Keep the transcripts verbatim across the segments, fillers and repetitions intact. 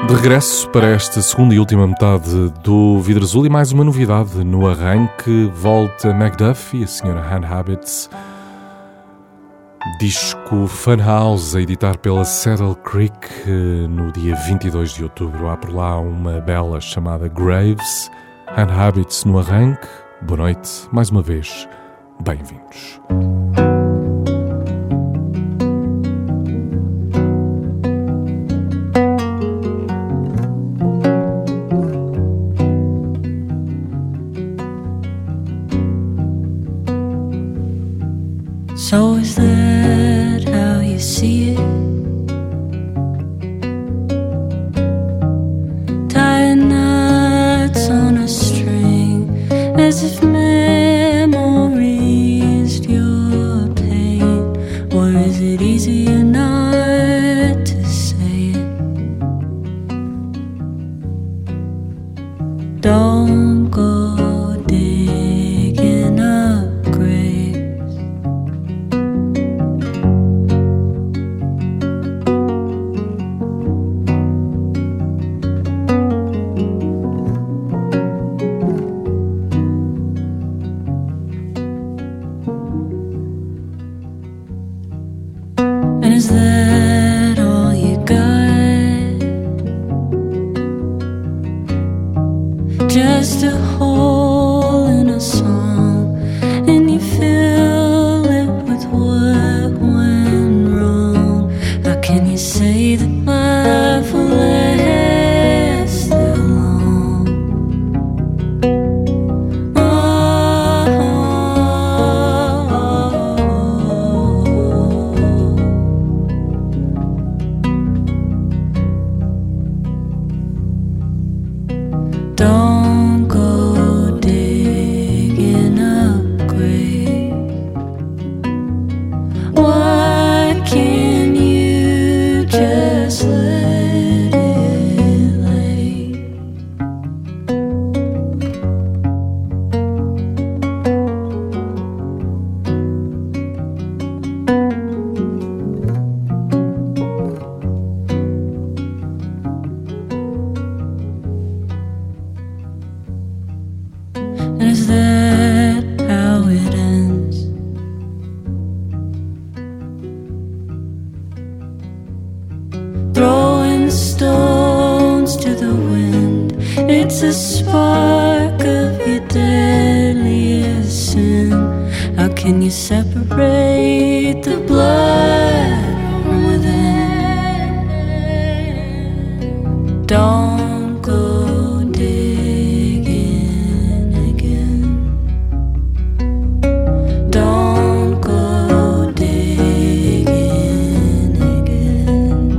De regresso para esta segunda e última metade do Vidro Azul e mais uma novidade no arranque. Volta Macduff e a senhora Hand Habits, disco Funhouse a editar pela Saddle Creek no dia vinte e dois de outubro. Há por lá uma bela chamada Graves. Hand Habits no arranque. Boa noite, mais uma vez, bem-vindos. So is that how you see it? Tying knots on a string as if memory is your pain. Or is it easier not to say it? Don't go digging up graves. And is that all you got? Just a hole in a song, and you fill it with what went wrong. How can you say that life will last that long? Don't go digging up graves. Why can't you just let it lay? And is that how it ends? Throwing stones to the wind. It's a spark of your deadliest sin. How can you separate the blood from within? Don't go digging again. Don't go digging again.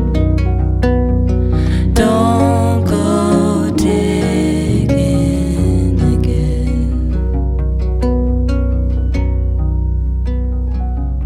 Don't go digging again.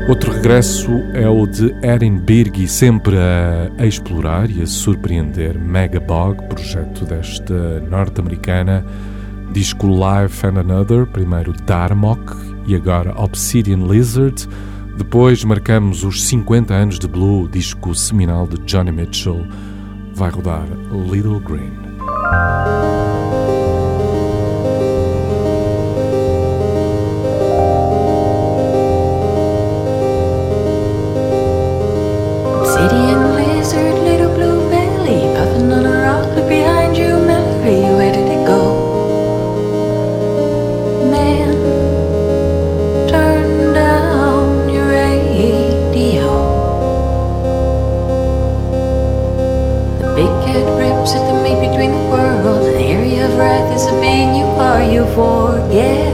Outro regresso é o de Erin Birgi, sempre a explorar e a surpreender Megabog, projeto desta norte-americana. Disco Life and Another, primeiro Darmok e agora Obsidian Lizard. Depois marcamos os cinquenta anos de Blue, disco seminal de Johnny Mitchell. Vai rodar Little Green. Obsidian lizard, little blue belly, puffing on a rock, look behind you, Mallory, where did it go? Man, turn down your radio. The big cat rips at the meat between the worlds. The area of wrath is a being you are, you forget.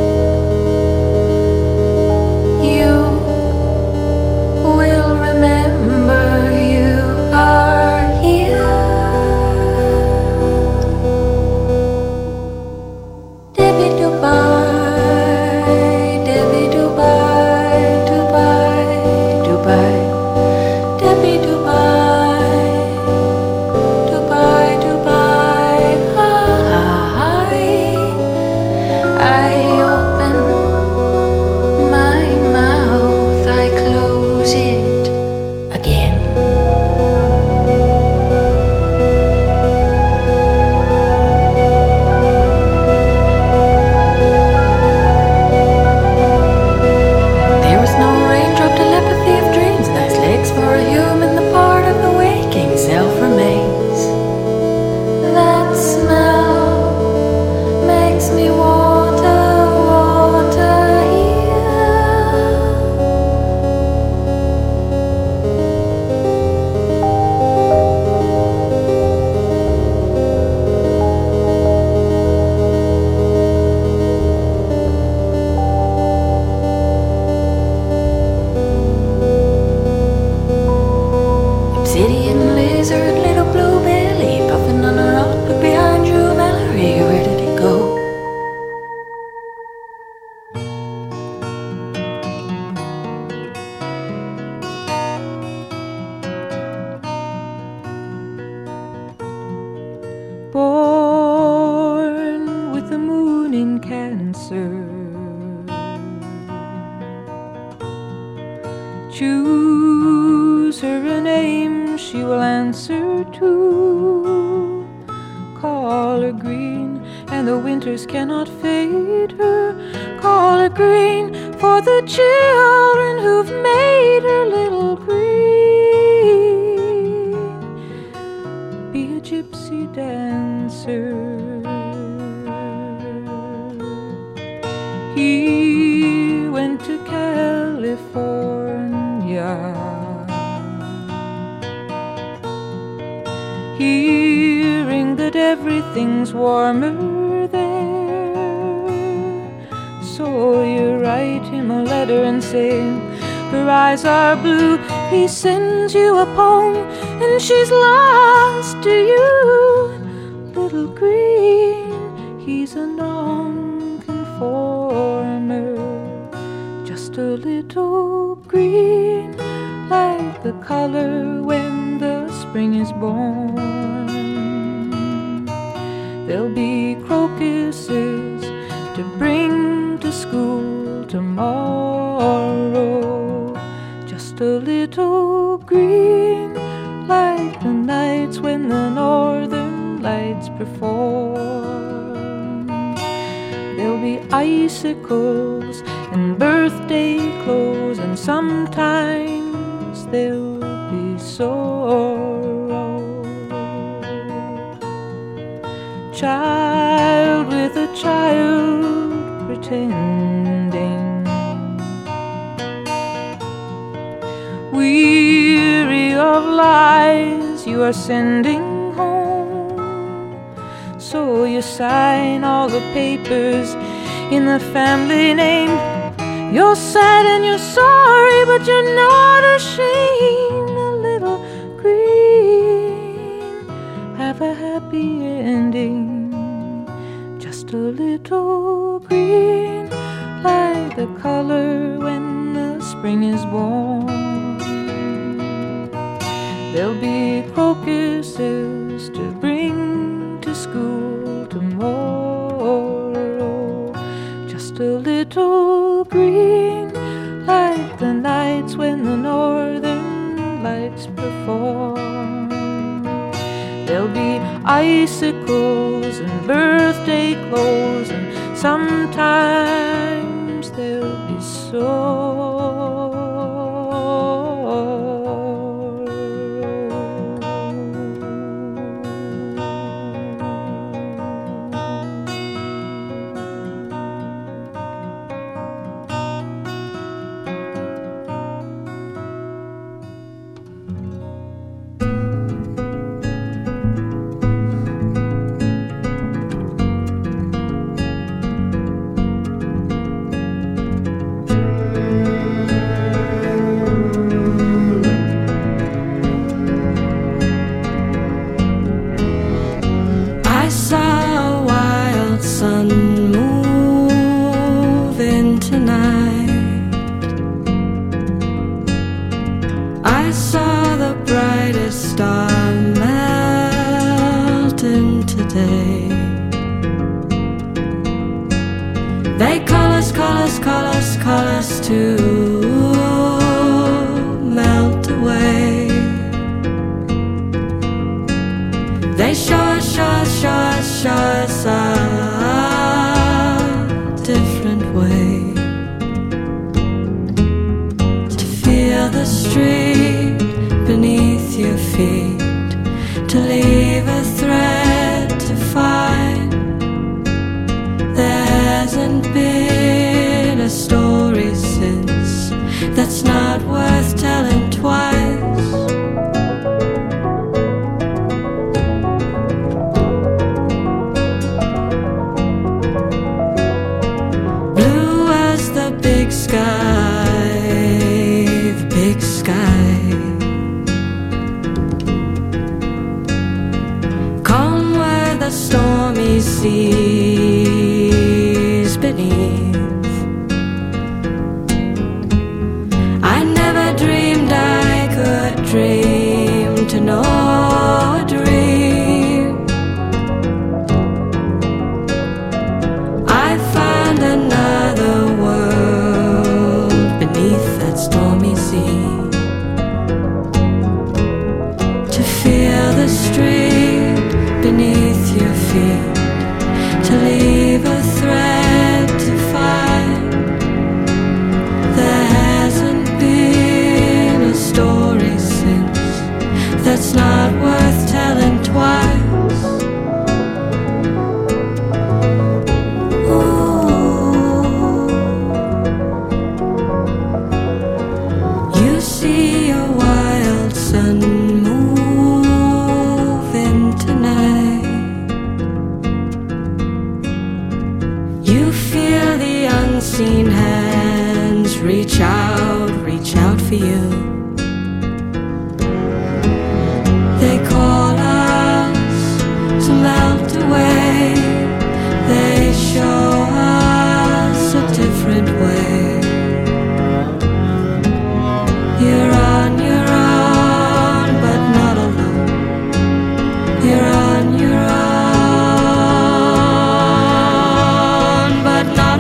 Born with the moon in Cancer, choose her a name she will answer to. Call her green, and the winters cannot fade her. Call her green for the children who've made her little green. Be a gypsy dancer. He went to California, hearing that everything's warmer there. So you write him a letter and say her eyes are blue. He sends you a poem and she's lost to you. Little green, he's a non-conformer, just a little green, like the color when the spring is born. There'll be crocuses to bring to school tomorrow, just a little green, like the nights when the northern lights perform. There'll be icicles and birthday clothes, and sometimes there'll be sorrow. Child with a child pretending, weary of lies you are sending home. So you sign all the papers in the family name. You're sad and you're sorry, but you're not ashamed. A little green, have a happy ending. Just a little green, like the color when the spring is born. There'll be crocuses to bring to school tomorrow, just a little green like the nights when the northern lights perform. There'll be icicles and birthday clothes, and sometimes there'll be sorrow. They call us, call us, call us, call us to melt away. They show us, show us, show us, show us a different way to feel the street beneath your feet, to leave a thread to find. There hasn't been a story since that's not worth telling twice. Blue as the big sky, the big sky. Calm where the stormy seas beneath. I never dreamed I could dream to know a dream. I found another world beneath that stormy sea, to feel the street beneath your feet, to leave a thread to find. There hasn't been a story since that's not worth telling twice. Ooh. You see a wild sun moving tonight. You feel the unseen hands reach out, reach out for you. They call us to melt away. They show us a different way. You're on your own, but not alone. You're on your own, but not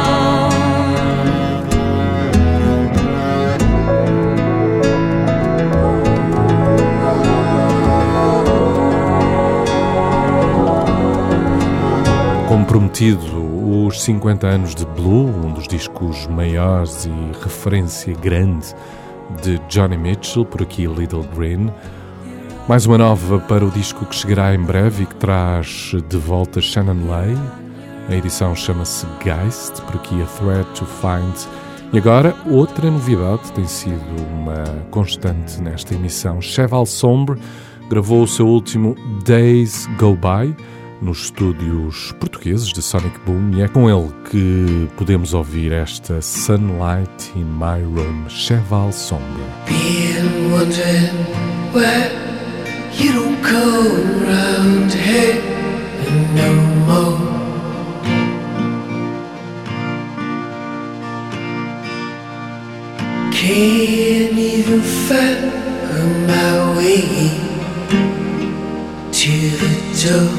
Comprometido, os cinquenta anos de Blue, um dos discos maiores e referência grande de Johnny Mitchell, por aqui Little Green. Mais uma nova para o disco que chegará em breve e que traz de volta Shannon Lay. A edição chama-se Geist, por aqui A Thread to Find. E agora, outra novidade tem sido uma constante nesta emissão. Cheval Sombre gravou o seu último Days Go By nos estúdios portugueses de Sonic Boom, e é com ele que podemos ouvir esta Sunlight in My Room, Cheval Sombre. Been wondering where you don't come round here no more. Can't even find my way to the door.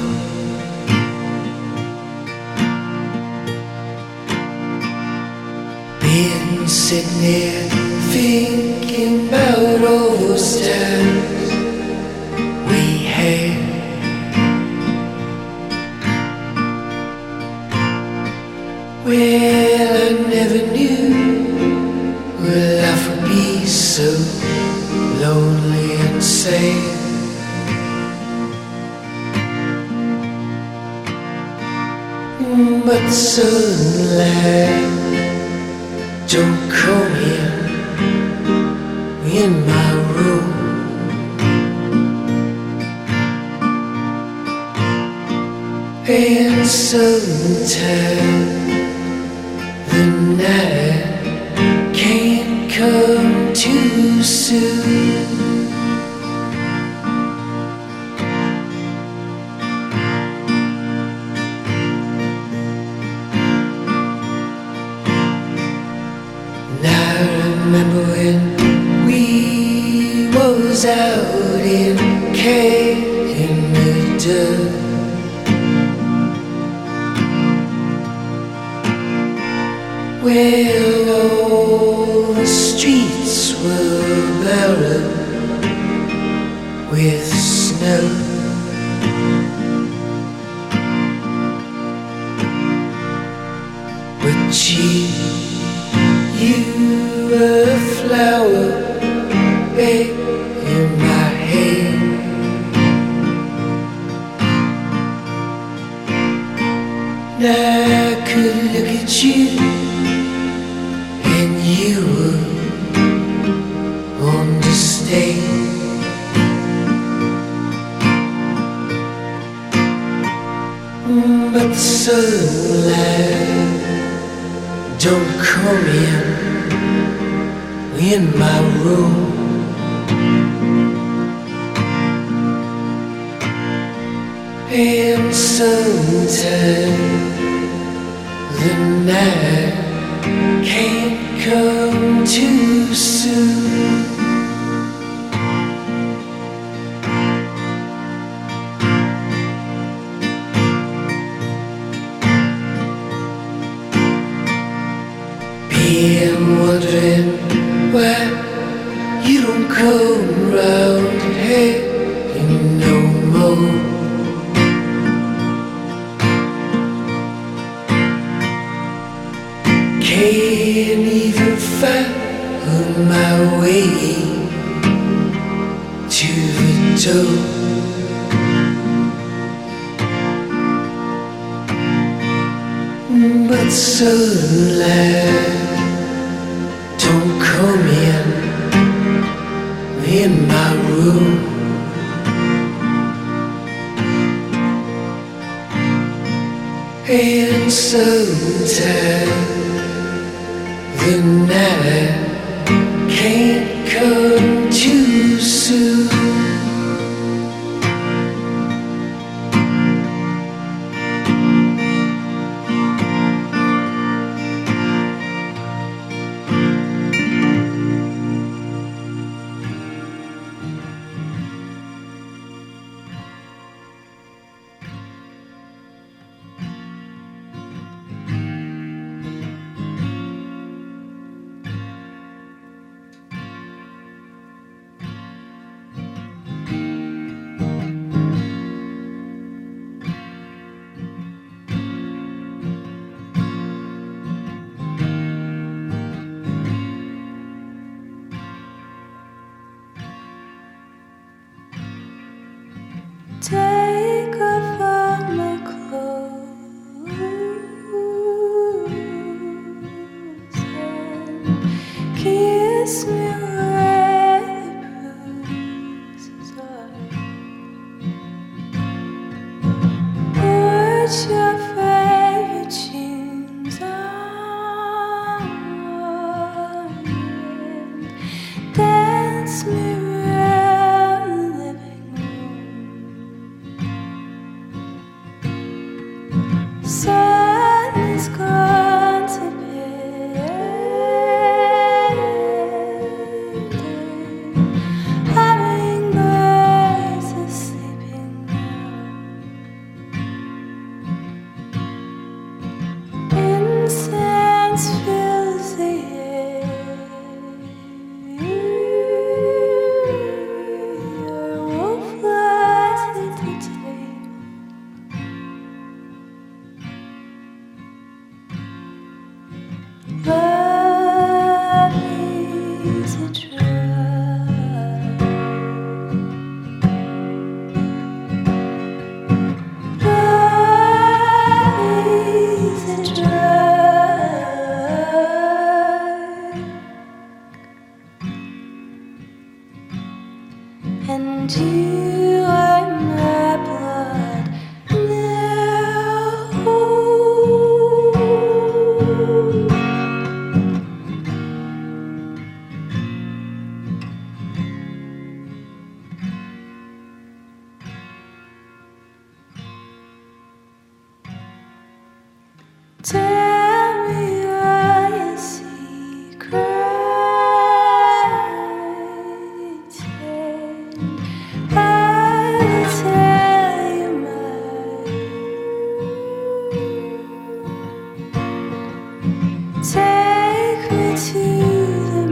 Been sitting there thinking about all those times we had. Well, I never knew life would be so lonely and sad. But sunlight don't come in in my room. And sometimes the night can't come too soon. Now I remember when we was out in Canada. Well, all the streets were barren with snow. But you, you were a flower babe in my hand. Now I could look at you and you would understand. But sunlight don't come in in my room. And sometimes the night can't come too soon. Been wondering why you don't come round here no more. Can't even find my way to the door. But sunlight don't come in in my room. And sometimes the night can't come too soon. Take off all my clothes and kiss me where bruises are. Put your favorite jeans on and dance me around the living room. Sun is gone to bed. and you are my blood now. Tell me why you secrets, and I'll tell you mine. Take me to the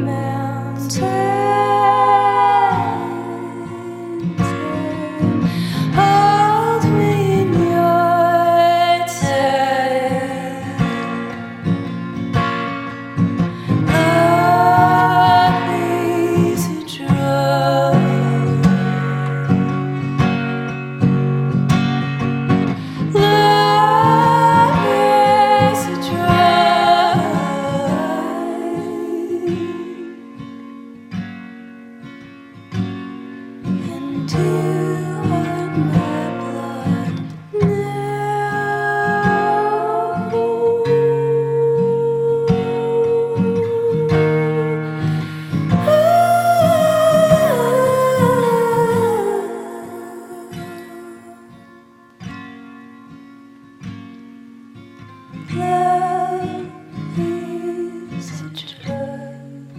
mountains and hold me in your time. Love is a drug. Love is a drug. And you are my blood now. Love is a drug.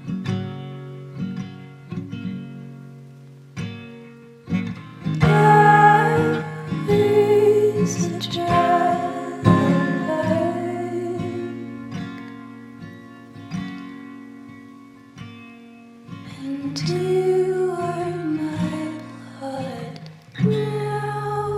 Love is a drug. And you are my blood now.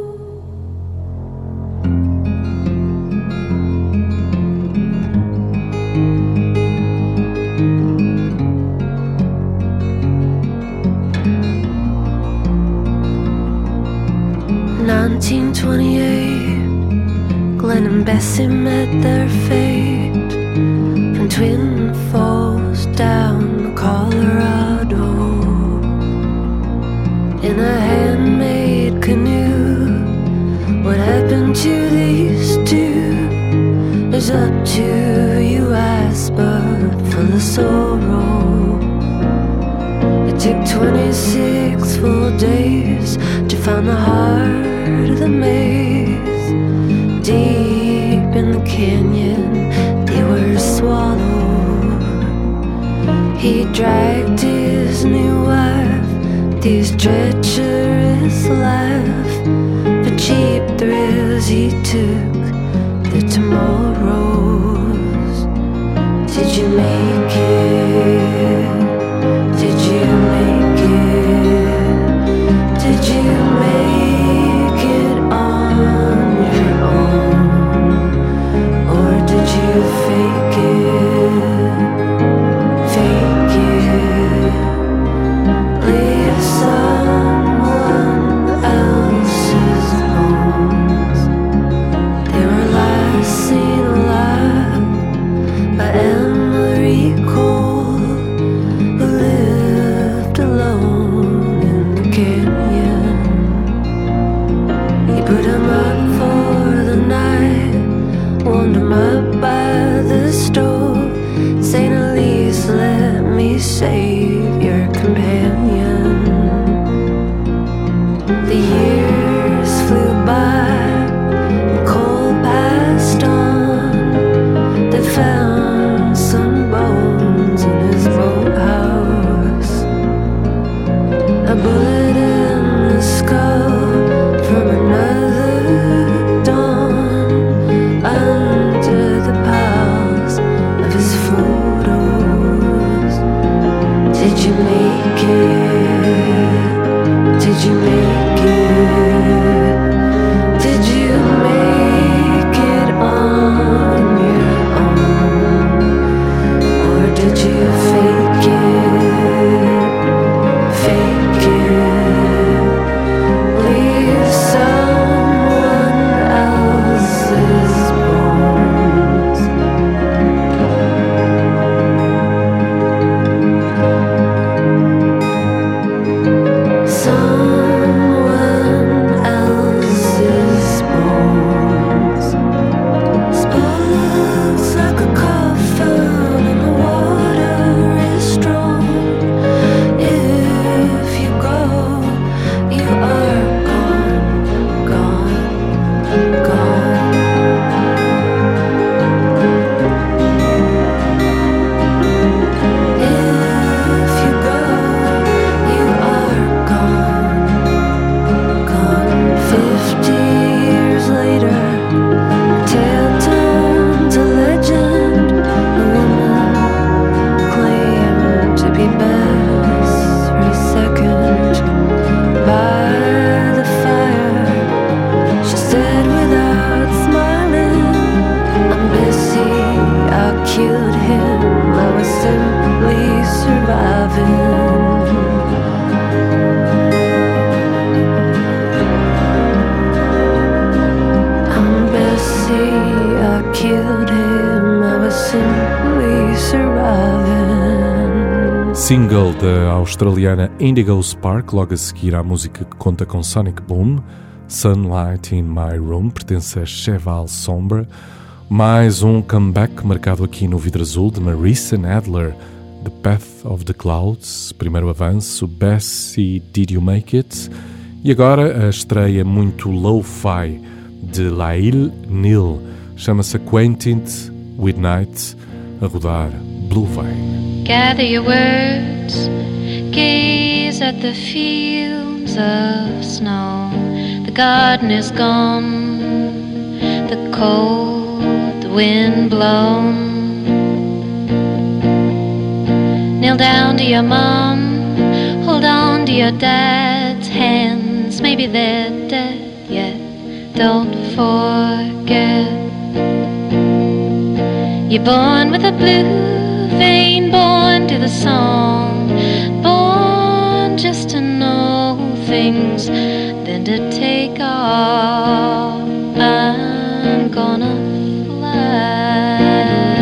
nineteen twenty-eight, Glenn and Bessie met their fate from Twin Falls down to Colorado in a handmade canoe. What happened to these two is up to you, ask, but full of sorrow. It took twenty-six full days to find the heart of the maze. Deep in the canyon, they were swallowed. He dragged his new wife, these treacherous life. For cheap thrills he took the tomorrows. Did you make it? Did you make it? Did you make it on your own? Or did you fake it? Fake it? Leave someone else's bones. They were last seen alive by Emery Cole, who lived alone in the canyon. He put him up for the night, warmed him up by the stove. Saint Elise, let me save your companion. The years flew by, and Cole passed on. They found some bones in his boathouse. A bullet in the skull from another dawn, under the piles of his photos. Did you make it? Did you make it? Did you make it on your own? Or did you fake it? Fake it? Leave someone else's bones. Single da australiana Indigo Spark, logo a seguir à música que conta com Sonic Boom, Sunlight in My Room, pertence a Cheval Sombre. Mais um comeback marcado aqui no vidro azul de Marissa Nadler, The Path of the Clouds, primeiro avanço, Bessie, Did You Make It? E agora a estreia muito lo-fi de Lail Neal, chama-se Acquainted with Night, a rodar Blue Vein. Gather your words, gaze at the fields of snow. The garden is gone, the cold wind blown. Kneel down to your mom, hold on to your dad's hands. Maybe they're dead yet, don't forget. You're born with a blue vein, born to the song, born just to know things, then to take off. I'm gonna fly.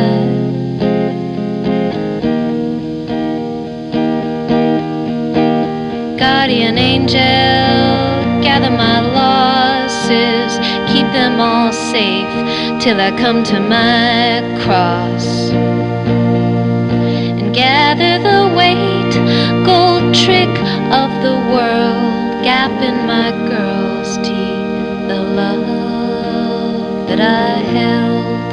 Guardian angel, gather my losses, keep them all safe till I come to my cross. And gather the weight, gold trick of the world, gap in my girl's teeth, the love that I held.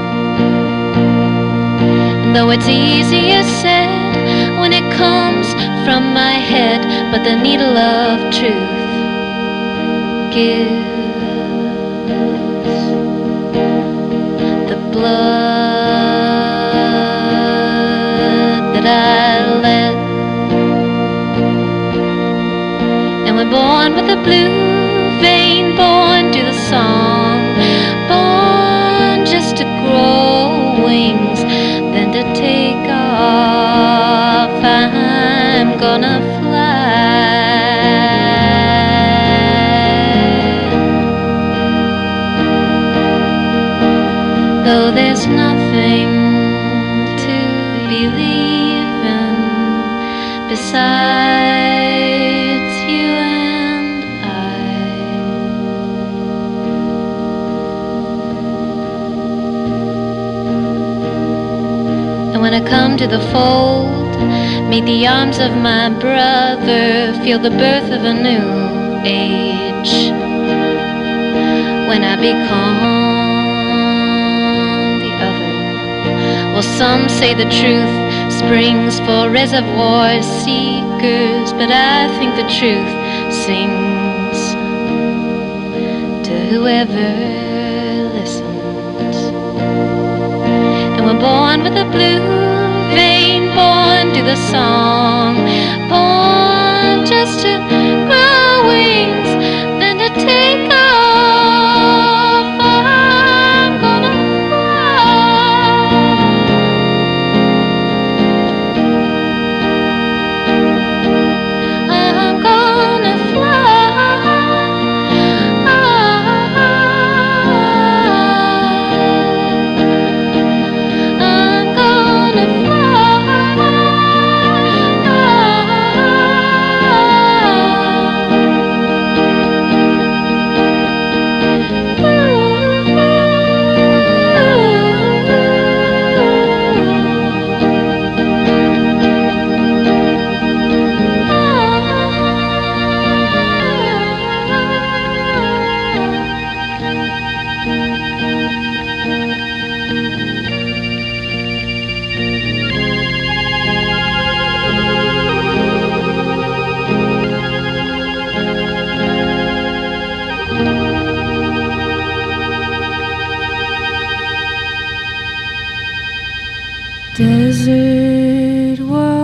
And though it's easier said when it comes from my head, but the needle of truth gives the blood that I let. And we're born with a blue vein, born to the song, born just to grow wings, then to take off. I'm gonna fly. Though there's nothing to believe in besides you and I. And when I come to the fold, meet the arms of my brother, feel the birth of a new age. When I become the other, well, some say the truth springs for reservoir seekers, but I think the truth sings to whoever listens. And we're born with a blue vein, born to the song, born just to grow wings, then to take off. I'm gonna fly. I'm gonna fly. I'm gonna fly. Desert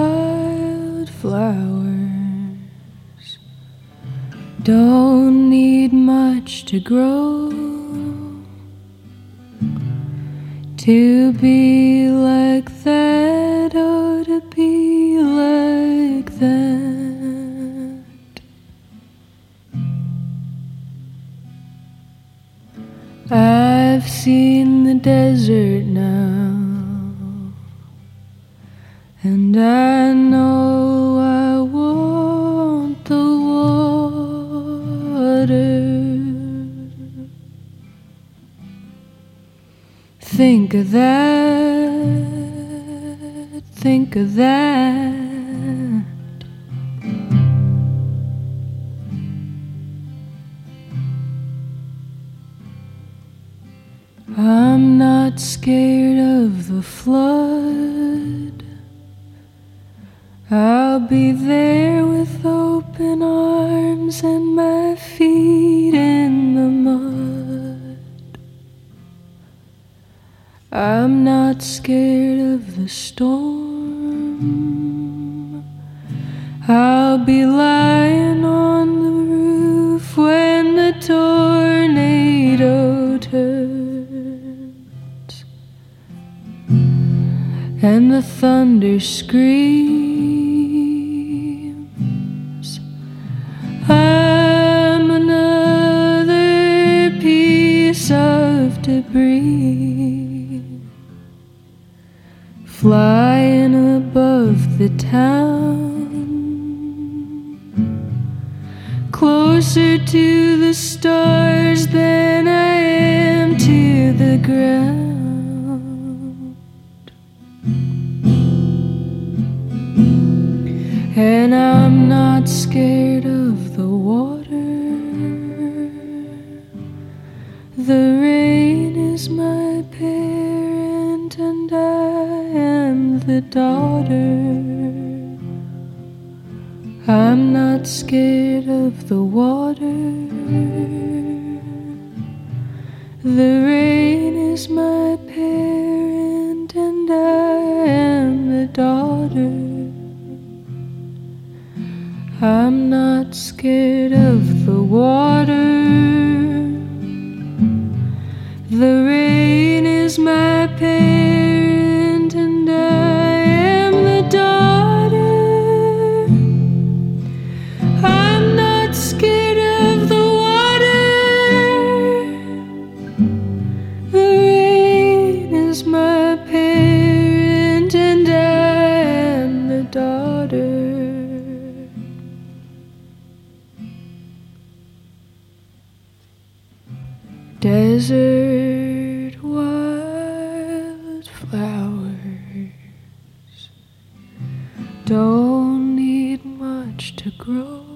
wildflowers don't need much to grow to be like that, or to be like that. I've seen the desert now, and I I know I want the water. Think of that, think of that. I'm not scared of the flood. I'll be there with open arms and my feet in the mud. I'm not scared of the storm. I'll be lying on the roof when the tornado turns and the thunder screams. I'm another piece of debris flying above the town, closer to the stars than I am to the ground. And I'm not scared of the water. The rain is my parent and I am the daughter. I'm not scared of the water. The rain is my parent and I am the daughter. I'm not scared of the water. The rain is my parent and I am the daughter. I'm not scared of the water. The rain is my parent and I am the daughter. Desert wildflowers don't need much to grow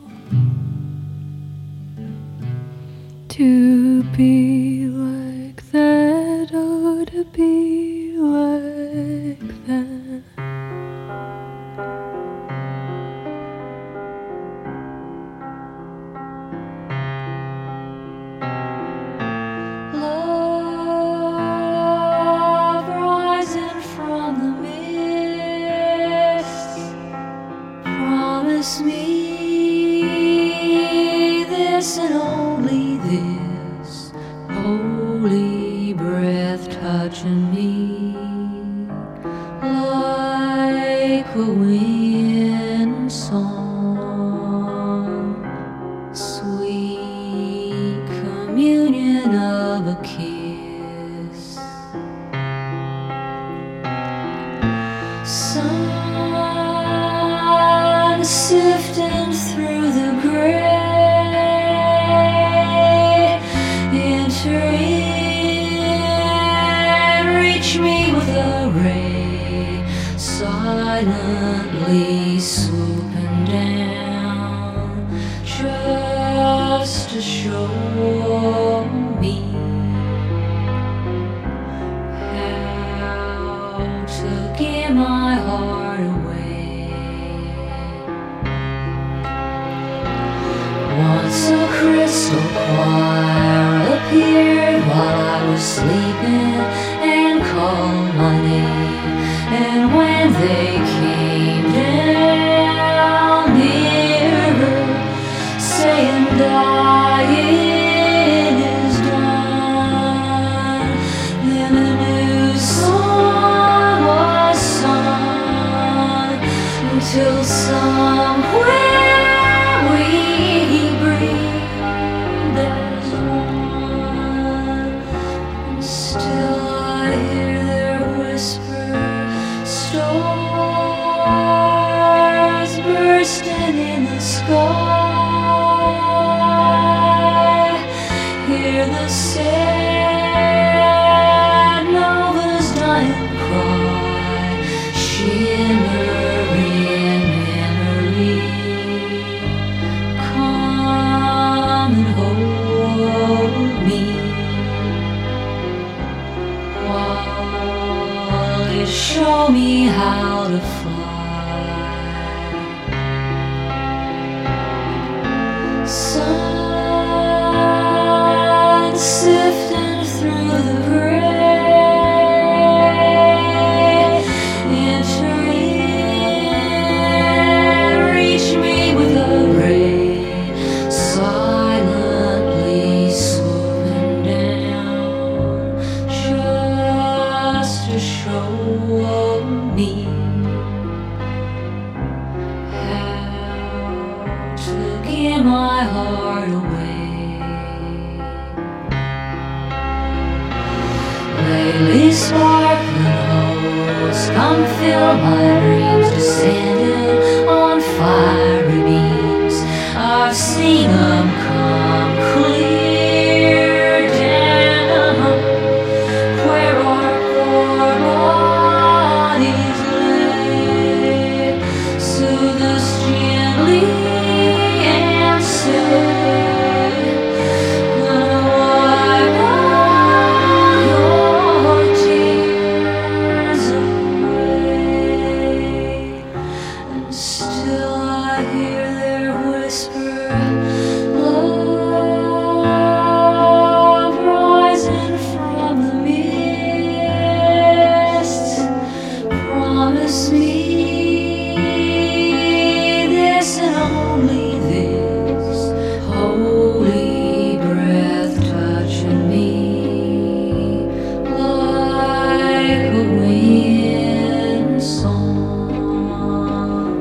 to be like that, oh, to be like that. Promise me this and only this, holy breath touching me like a wind song, sweet communion of a kiss. Sun sifting through the gray, enter in, reach me with a ray, silently swooping down, just to show me how to give my heart away. Once a crystal choir appeared while I was sleeping and called my name, and when they came down nearer, saying dying is done, then a new song was sung until somewhere we breathed as one, and still I hear their whisper, storm. taking my heart away. Lately sparkling holes come fill my dreams, descending on fiery beams. I've seen them come clear down where our poor bodies lay. Soothe us gently and say, gonna wipe all your tears away. And still I hear their whisper, love rising from the mist. Promise me this and only this, holy breath touching me like a wind song,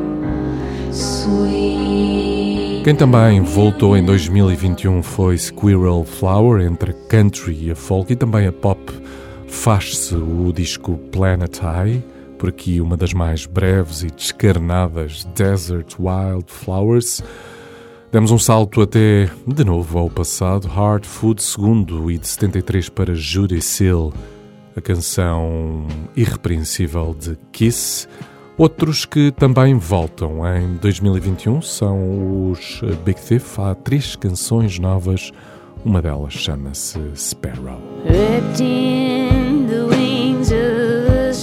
sweet. Quem também voltou em dois mil e vinte e um foi Squirrel Flower. Entre a country e a folk e também a pop faz-se o disco Planet High. Por aqui uma das mais breves e descarnadas, Desert Wild Flowers. Demos um salto até, de novo, ao passado, Hard Food segundo e de setenta e três para Judy Seal, a canção irrepreensível de Kiss. Outros que também voltam em dois mil e vinte e um são os Big Thief. Há três canções novas, uma delas chama-se Sparrow. Wrapped in the wings of a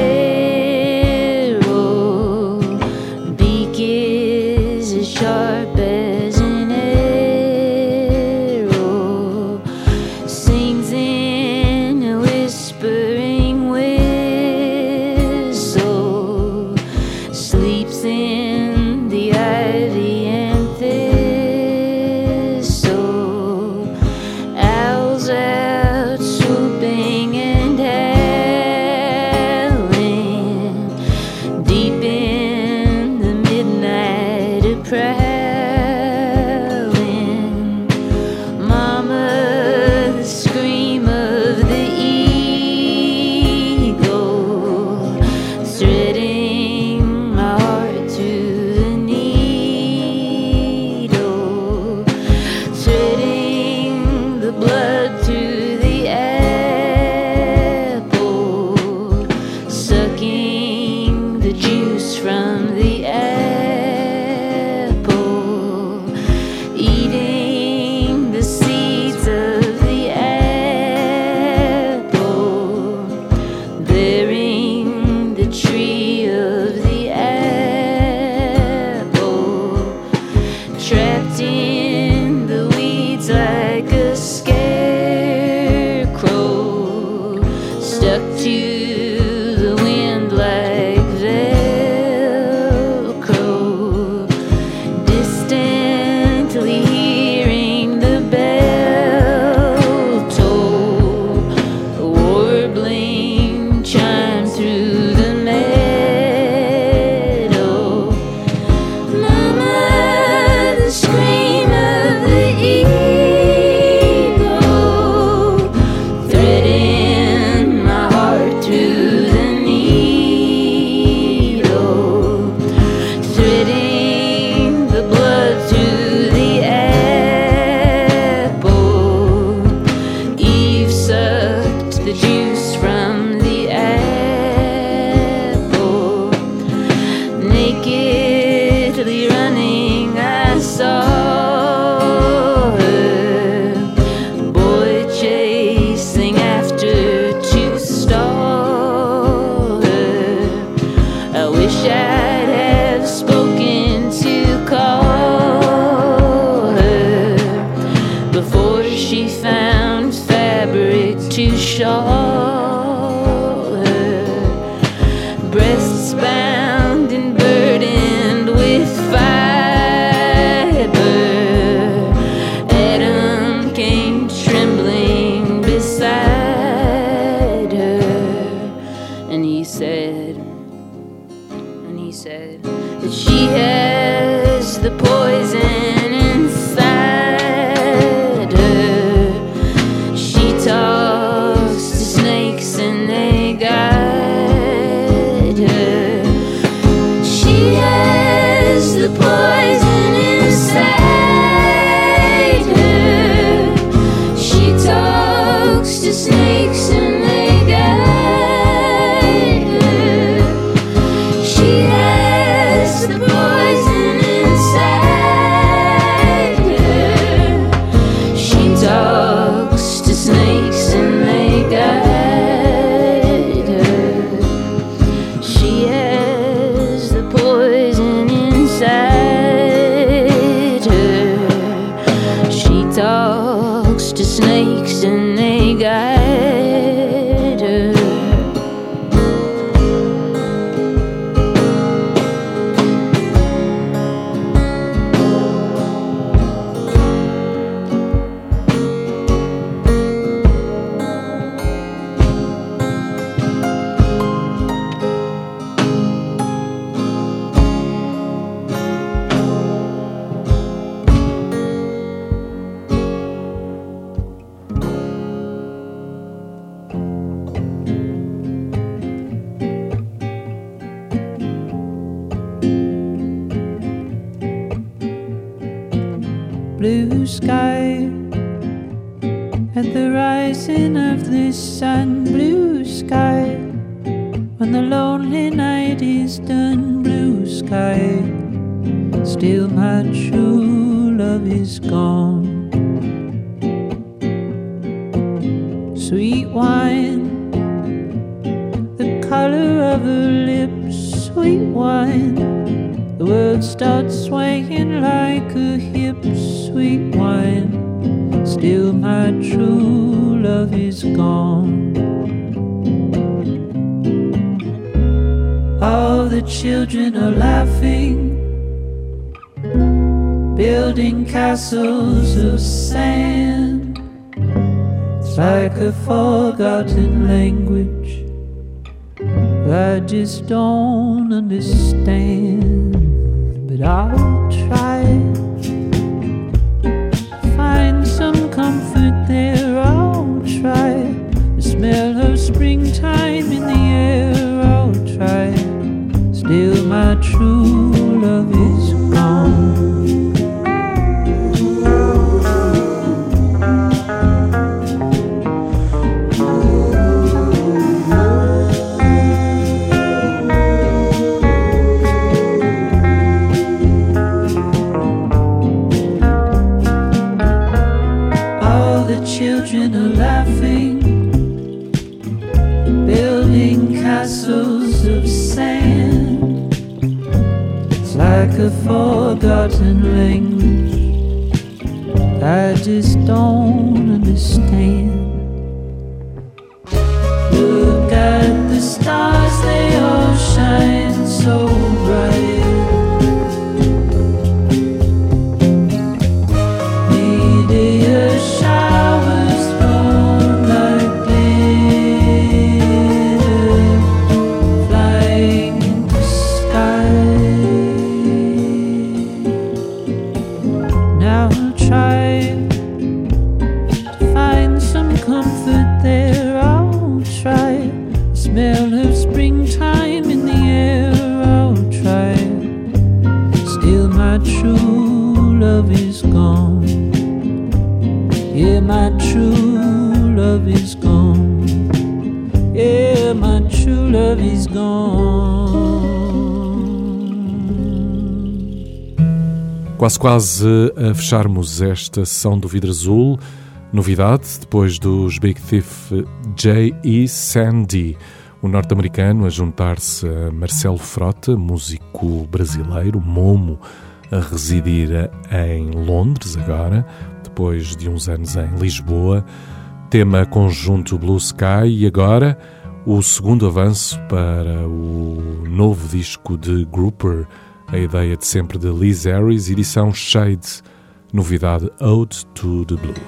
sparrow, beak is as sharp as an arrow, sings in a whispering whistle, sleeps in the ivy and thistle, owls out swooping and howling, deep in the midnight a prowling. Mama, the scream of the eagle, threading my heart through the needle, threading the blood through the apple, sucking the juice from the apple, eating the seeds of the apple, bearing the tree of the apple, trapped in the weeds like a scarecrow, stuck to the wind like Velcro, distantly hearing the bell toll, a warbling chime through the meadow. Mama, the scream of the eagle, threading my heart through the needle, threading the blood through the apple. Eve sucked the juice from the apple. Nakedly running, I saw her. Boy chasing after to stall her. I wish I'd have spoken to call her before she found fabric to shawl her. Breasts bound and burdened with fiber. Adam came trembling beside her, and he said, and he said that she has the poison in blue sky. At the rising of the sun, blue sky. When the lonely night is done, blue sky. Still my true love is gone. Sweet wine, the color of her lips, sweet wine. The world starts swaying like a hip, sweet wine. Still my true love is gone. All the children are laughing, building castles of sand. It's like a forgotten language I just don't understand. But I'll try to find some comfort there. I'll try the smell of springtime in the air. I'll try. Still my true love is gone. Children are laughing, building castles of sand. It's like a forgotten language I just don't understand. Look at the stars, they all shine so bright. Meteor showers fall like glitter, flying in the sky. Now I'll try to find some comfort there. I'll try the smell of springtime in the air. I'll try. Still my true love is gone. Yeah, my true love is gone. Yeah, my true love is gone. Quase quase a fecharmos esta sessão do Vidro Azul. Novidade, depois dos Big Thief, J E. Sandy, o norte-americano, a juntar-se a Marcelo Frota, músico brasileiro, momo, a residir em Londres agora, depois de uns anos em Lisboa. Tema conjunto Blue Sky e agora o segundo avanço para o novo disco de Grouper, a ideia de sempre de Liz Harris, edição Shade, novidade Ode to the Blue.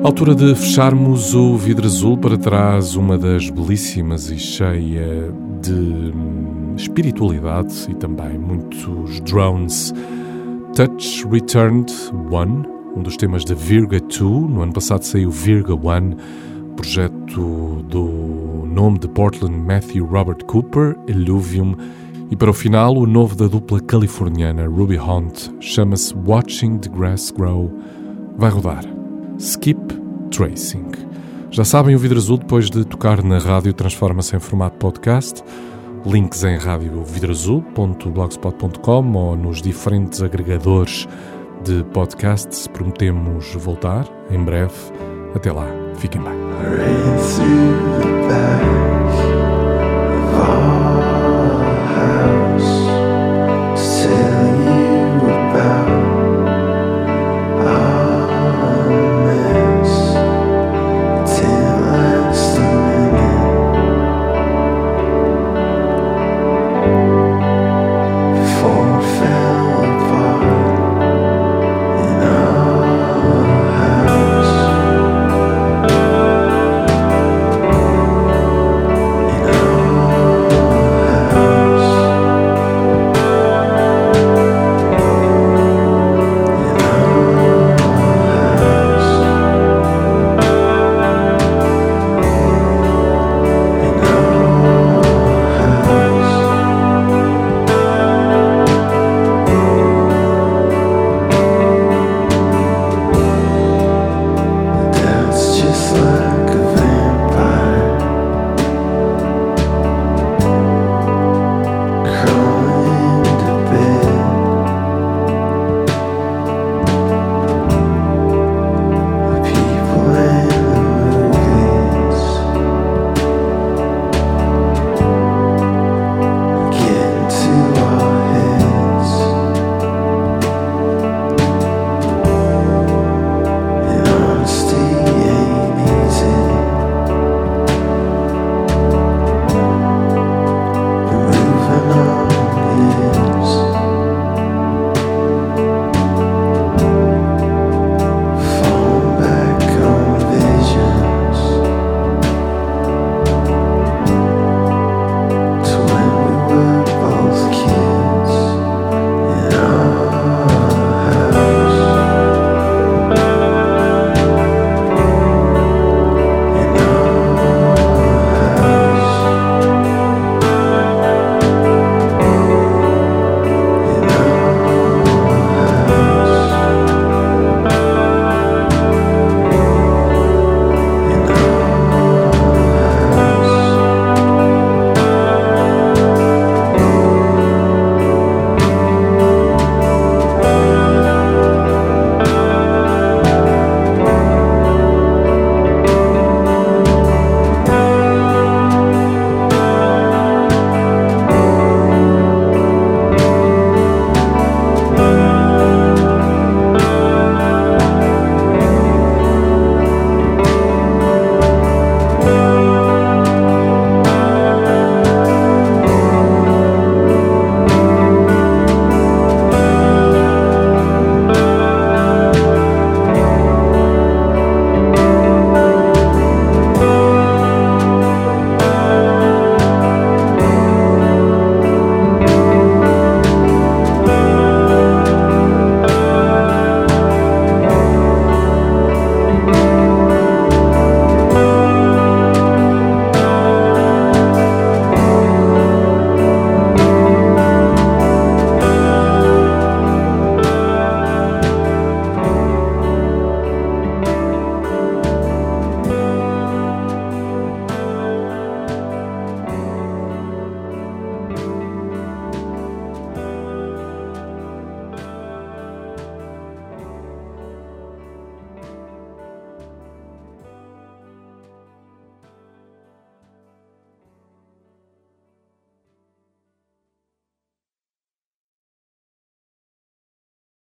Altura de fecharmos o vidro azul para trás, uma das belíssimas e cheia de espiritualidade e também muitos drones. Touch Returned One, um dos temas da Virga dois. No ano passado saiu Virga One, projeto do nome de Portland Matthew Robert Cooper, Illuvium. E para o final, o novo da dupla californiana Ruby Hunt, chama-se Watching the Grass Grow. Vai rodar. Skip Tracing. Já sabem, o Vidro Azul, depois de tocar na rádio, transforma-se em formato podcast. Links em rádio vidroazul ponto blogspot ponto com ou nos diferentes agregadores de podcasts. Prometemos voltar em breve. Até lá. Fiquem bem.